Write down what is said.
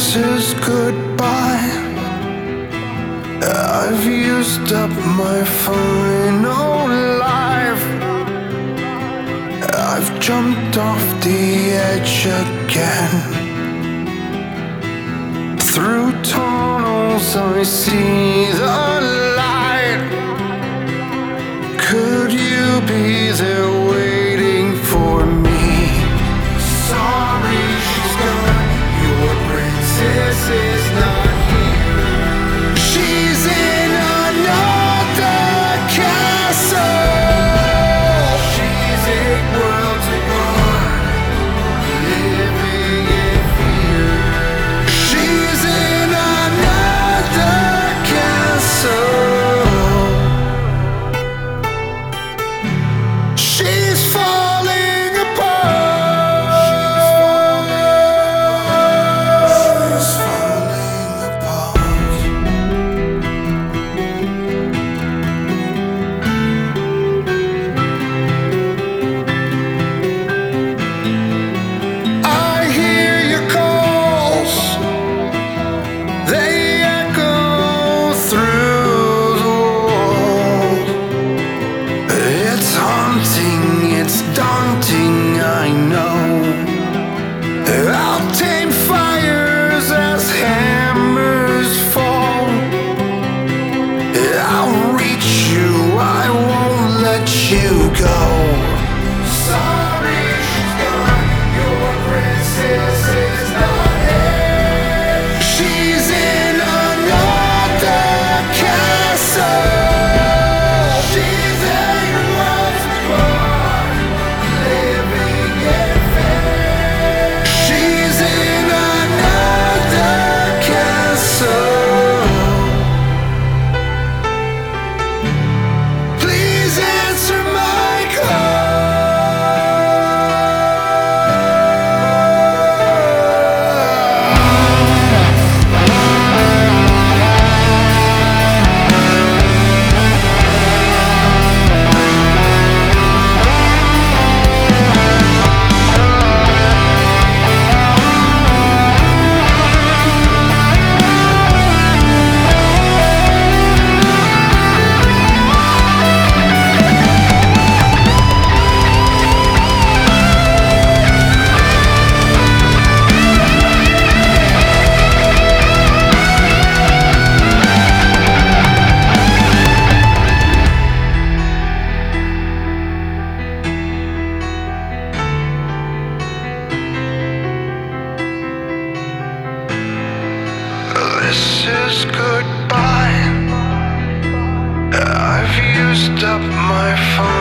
This is goodbye. I've used up my final life. I've jumped off the edge again. Through tunnels I see the light. Could you be there waiting for me? Sorry, she's gone. Your princess is not here. She's in another castle. She's 8 worlds apart, living in fear. She's in another castle. She's falling apart. She's falling apart. I hear your calls. They echo through the walls. It's haunting, it's daunting, I know. I'll tame fires as hammers fall. I'll reach you, I won't let you go. Sorry, she's gone. Your princess is not here. She's in another castle. She's 8 worlds apart, living in fear. She's in another castle. Please answer my call. This is goodbye. I've used up my phone.